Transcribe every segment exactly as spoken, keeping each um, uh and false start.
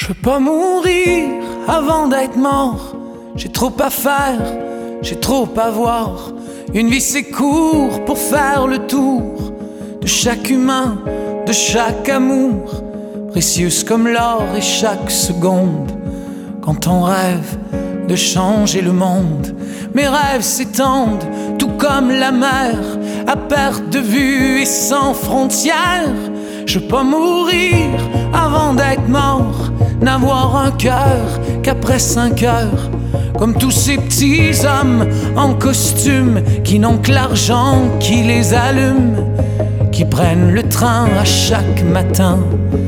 Je veux pas mourir avant d'être mort. J'ai trop à faire, j'ai trop à voir. Une vie c'est court pour faire le tour de chaque humain, de chaque amour, précieuse comme l'or et chaque seconde. Quand on rêve de changer le monde, mes rêves s'étendent tout comme la mer, à perte de vue et sans frontières. Je veux pas mourir avant d'être mort, n'avoir un cœur qu'après cinq heures, comme tous ces petits hommes en costume qui n'ont que l'argent qui les allume, qui prennent le train à chaque matin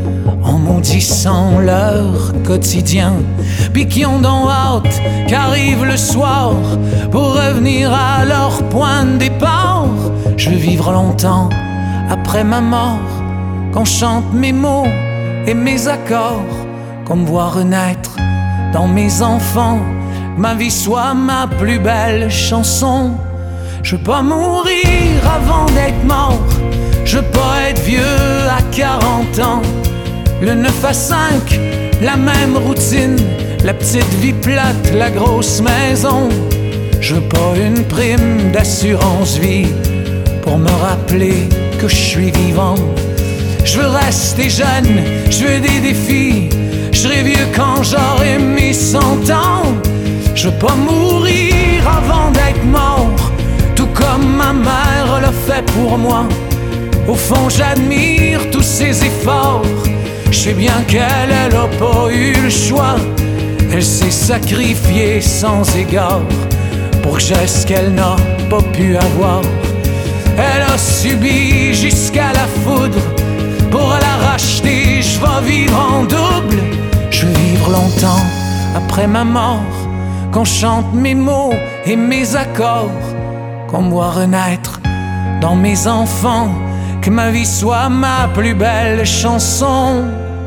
en maudissant leur quotidien, puis qui ont donc hâte qu'arrive le soir pour revenir à leur point de départ. Je veux vivre longtemps après ma mort, qu'on chante mes mots et mes accords, qu'on me voit renaître dans mes enfants, que ma vie soit ma plus belle chanson. Je veux pas mourir avant d'être mort, je veux pas être vieux à quarante ans. Le neuf à cinq, la même routine, la petite vie plate, la grosse maison. Je veux pas une prime d'assurance vie pour me rappeler que je suis vivant. Je veux rester jeune, je veux des défis, je serai vieux quand j'aurai mes cent ans. Je veux pas mourir avant d'être mort, tout comme ma mère l'a fait pour moi. Au fond j'admire tous ses efforts, je sais bien qu'elle, elle a pas eu le choix. Elle s'est sacrifiée sans égard pour que j'aie ce qu'elle n'a pas pu avoir. Elle a subi jusqu'à la foudre, pour la racheter je vais vivre en double. Je veux vivre longtemps après ma mort, qu'on chante mes mots et mes accords, qu'on me voit renaître dans mes enfants, que ma vie soit ma plus belle chanson.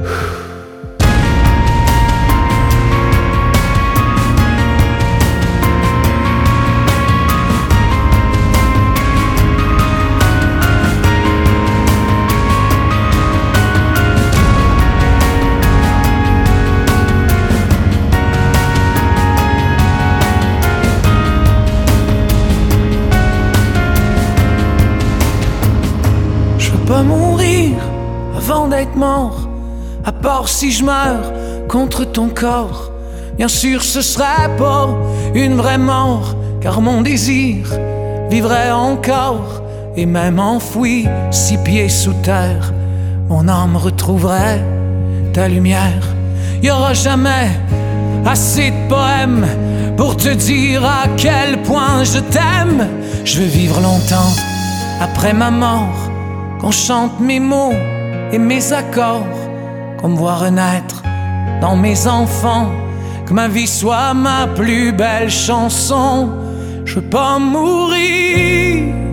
Pas mourir avant d'être mort, à part si je meurs contre ton corps. Bien sûr ce serait pas une vraie mort, car mon désir vivrait encore, et même enfoui six pieds sous terre, mon âme retrouverait ta lumière. Y aura jamais assez de poèmes pour te dire à quel point je t'aime. Je veux vivre longtemps après ma mort, qu'on chante mes mots et mes accords, qu'on me voit renaître dans mes enfants, que ma vie soit ma plus belle chanson. Je veux pas mourir